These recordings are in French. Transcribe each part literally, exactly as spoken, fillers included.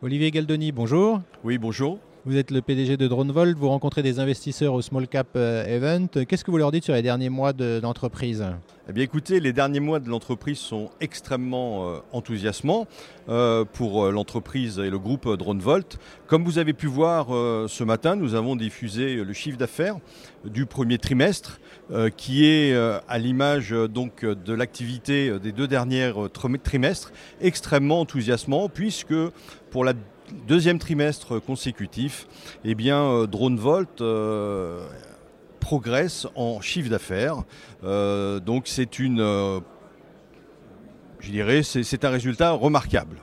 Olivier Galdoni, bonjour. Oui, bonjour. Vous êtes le P D G de DroneVolt, vous rencontrez des investisseurs au Small Cap euh, Event. Qu'est-ce que vous leur dites sur les derniers mois de, d'entreprise ? Eh bien écoutez, les derniers mois de l'entreprise sont extrêmement euh, enthousiasmants euh, pour euh, l'entreprise et le groupe euh, DroneVolt. Comme vous avez pu voir euh, ce matin, nous avons diffusé le chiffre d'affaires du premier trimestre euh, qui est euh, à l'image euh, donc de l'activité des deux derniers euh, trimestres extrêmement enthousiasmant puisque pour la deuxième trimestre consécutif, eh bien euh, DroneVolt euh, progresse en chiffre d'affaires. Euh, donc c'est une, euh, je dirais, c'est, c'est un résultat remarquable.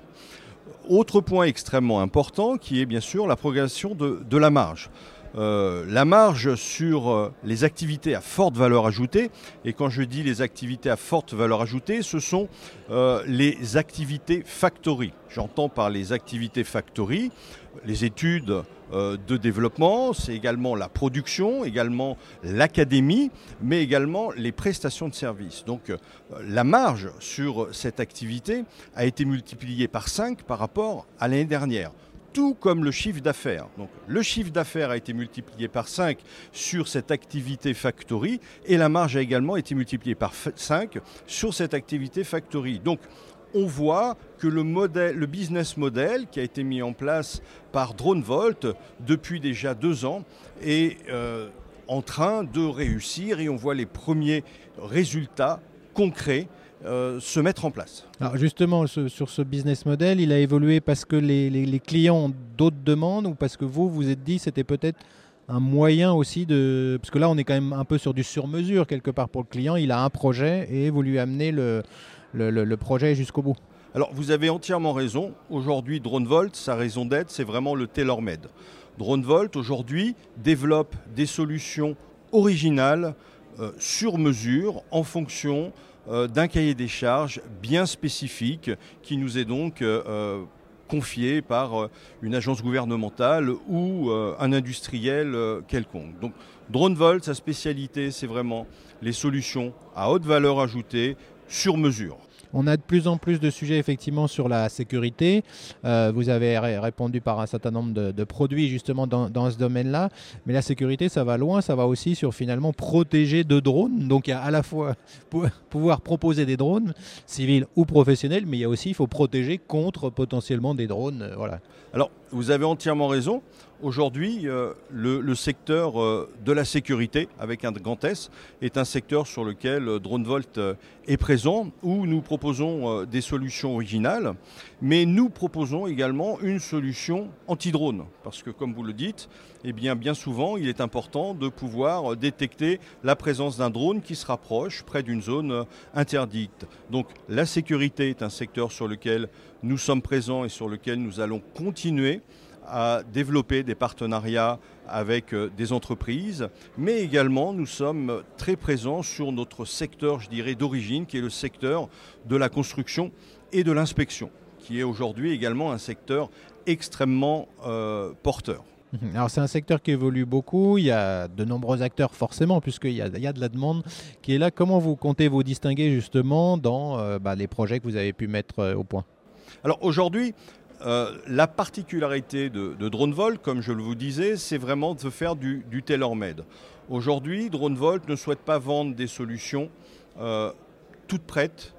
Autre point extrêmement important qui est bien sûr la progression de, de la marge. Euh, la marge sur euh, les activités à forte valeur ajoutée, et quand je dis les activités à forte valeur ajoutée, ce sont euh, les activités factory. J'entends par les activités factory les études euh, de développement, c'est également la production, également l'académie, mais également les prestations de services. Donc euh, la marge sur cette activité a été multipliée par cinq par rapport à l'année dernière. Tout comme le chiffre d'affaires. Donc, le chiffre d'affaires a été multiplié par cinq sur cette activité factory et la marge a également été multipliée par cinq sur cette activité factory. Donc, on voit que le, modèle, le business model qui a été mis en place par DroneVolt depuis déjà deux ans est euh, en train de réussir et on voit les premiers résultats concrets Euh, se mettre en place. Alors justement, ce, sur ce business model, il a évolué parce que les, les, les clients ont d'autres demandes ou parce que vous, vous êtes dit c'était peut-être un moyen aussi de... Parce que là, on est quand même un peu sur du sur-mesure quelque part pour le client. Il a un projet et vous lui amenez le, le, le, le projet jusqu'au bout. Alors, vous avez entièrement raison. Aujourd'hui, DroneVolt, sa raison d'être, c'est vraiment le tailor-made. DroneVolt, aujourd'hui, développe des solutions originales, euh, sur mesure, en fonction euh, d'un cahier des charges bien spécifique qui nous est donc euh, confié par euh, une agence gouvernementale ou euh, un industriel euh, quelconque. Donc, DroneVolt, sa spécialité, c'est vraiment les solutions à haute valeur ajoutée, sur mesure. On a de plus en plus de sujets effectivement sur la sécurité. Euh, vous avez ré- répondu par un certain nombre de, de produits justement dans, dans ce domaine-là. Mais la sécurité, ça va loin. Ça va aussi sur finalement protéger de drones. Donc il y a à la fois pour pouvoir proposer des drones civils ou professionnels, mais il y a aussi, il faut protéger contre potentiellement des drones. Euh, voilà. Alors, vous avez entièrement raison. Aujourd'hui, euh, le, le secteur euh, de la sécurité, avec un grand S, est un secteur sur lequel euh, DroneVolt euh, est présent, où nous proposons euh, des solutions originales, mais nous proposons également une solution anti-drone. Parce que, comme vous le dites, eh bien, bien souvent, il est important de pouvoir détecter la présence d'un drone qui se rapproche près d'une zone euh, interdite. Donc, la sécurité est un secteur sur lequel nous sommes présents et sur lequel nous allons continuer à développer des partenariats avec des entreprises, mais également nous sommes très présents sur notre secteur, je dirais, d'origine, qui est le secteur de la construction et de l'inspection, qui est aujourd'hui également un secteur extrêmement euh, porteur. Alors c'est un secteur qui évolue beaucoup, il y a de nombreux acteurs forcément puisqu'il y a, il y a de la demande qui est là. Comment vous comptez vous distinguer justement dans euh, bah, les projets que vous avez pu mettre euh, au point ? Alors aujourd'hui, Euh, la particularité de, de DroneVolt, comme je le vous disais, c'est vraiment de faire du, du tailor-made. Aujourd'hui, DroneVolt ne souhaite pas vendre des solutions euh, toutes prêtes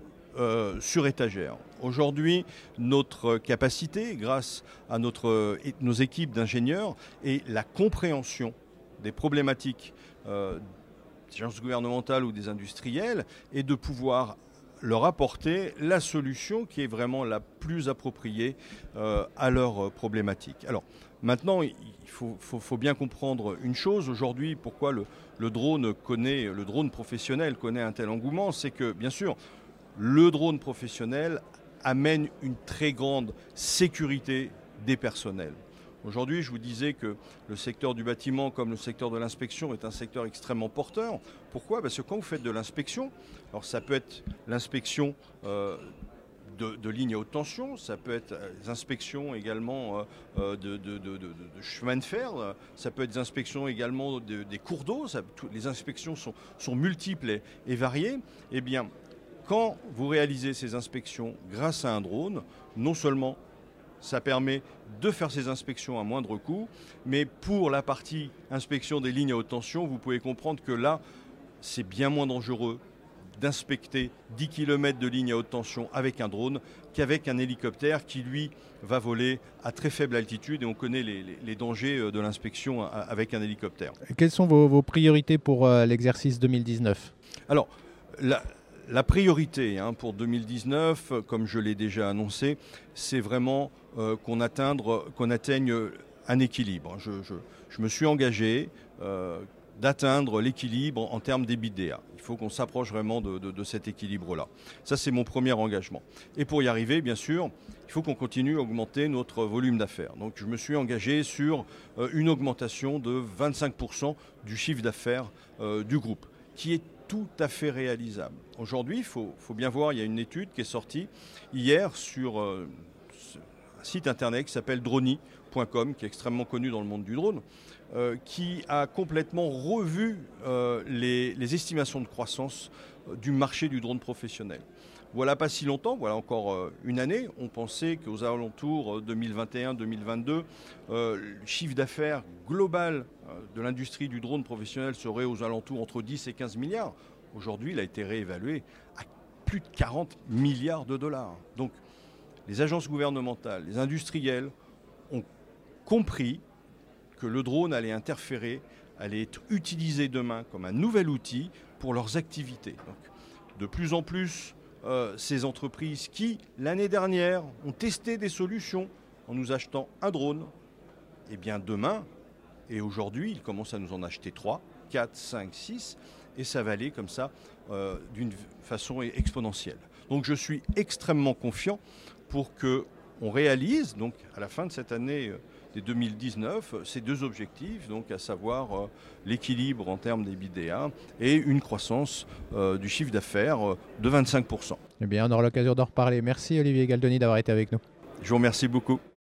euh, sur étagère. Aujourd'hui, notre capacité, grâce à notre, nos équipes d'ingénieurs, et la compréhension des problématiques euh, des agences gouvernementales ou des industriels, est de pouvoir leur apporter la solution qui est vraiment la plus appropriée euh, à leurs problématiques. Alors maintenant, il faut, faut, faut bien comprendre une chose. Aujourd'hui, pourquoi le, le drone connaît, le drone professionnel connaît un tel engouement, c'est que bien sûr, le drone professionnel amène une très grande sécurité des personnels. Aujourd'hui, je vous disais que le secteur du bâtiment, comme le secteur de l'inspection, est un secteur extrêmement porteur. Pourquoi ? Parce que quand vous faites de l'inspection, alors ça peut être l'inspection euh, de, de lignes à haute tension, ça peut être des inspections également euh, de, de, de, de, de chemin de fer, ça peut être des inspections également de, des cours d'eau, ça, tout, les inspections sont, sont multiples et, et variées. Eh bien, quand vous réalisez ces inspections grâce à un drone, non seulement ça permet de faire ces inspections à moindre coût. Mais pour la partie inspection des lignes à haute tension, vous pouvez comprendre que là, c'est bien moins dangereux d'inspecter dix kilomètres de ligne à haute tension avec un drone qu'avec un hélicoptère qui, lui, va voler à très faible altitude. Et on connaît les, les, les dangers de l'inspection avec un hélicoptère. Et quelles sont vos, vos priorités pour euh, l'exercice deux mille dix-neuf ? Alors, la, la priorité hein, pour deux mille dix-neuf, comme je l'ai déjà annoncé, c'est vraiment euh, qu'on, atteindre, qu'on atteigne un équilibre. Je, je, je me suis engagé euh, d'atteindre l'équilibre en termes d'EBITDA. Il faut qu'on s'approche vraiment de, de, de cet équilibre-là. Ça, c'est mon premier engagement. Et pour y arriver, bien sûr, il faut qu'on continue à augmenter notre volume d'affaires. Donc, je me suis engagé sur euh, une augmentation de vingt-cinq pour cent du chiffre d'affaires euh, du groupe, qui est tout à fait réalisable. Aujourd'hui, il faut, faut bien voir, il y a une étude qui est sortie hier sur euh, un site internet qui s'appelle droni point com, qui est extrêmement connu dans le monde du drone, euh, qui a complètement revu euh, les, les estimations de croissance euh, du marché du drone professionnel. Voilà pas si longtemps, voilà encore euh, une année, on pensait qu'aux alentours deux mille vingt et un deux mille vingt-deux, euh, le chiffre d'affaires global euh, de l'industrie du drone professionnel serait aux alentours entre dix et quinze milliards. Aujourd'hui, il a été réévalué à plus de quarante milliards de dollars. Donc, les agences gouvernementales, les industriels ont compris que le drone allait interférer, allait être utilisé demain comme un nouvel outil pour leurs activités. Donc, de plus en plus, euh, ces entreprises qui, l'année dernière, ont testé des solutions en nous achetant un drone, eh bien demain, et aujourd'hui, ils commencent à nous en acheter trois, quatre, cinq, six, et ça va aller comme ça euh, d'une façon exponentielle. Donc je suis extrêmement confiant pour qu'on réalise, donc à la fin de cette année euh, des deux mille dix-neuf, ces deux objectifs, donc à savoir euh, l'équilibre en termes d'EBITDA et une croissance euh, du chiffre d'affaires euh, de vingt-cinq pour cent. Eh bien, on aura l'occasion d'en reparler. Merci Olivier Galdoni d'avoir été avec nous. Je vous remercie beaucoup.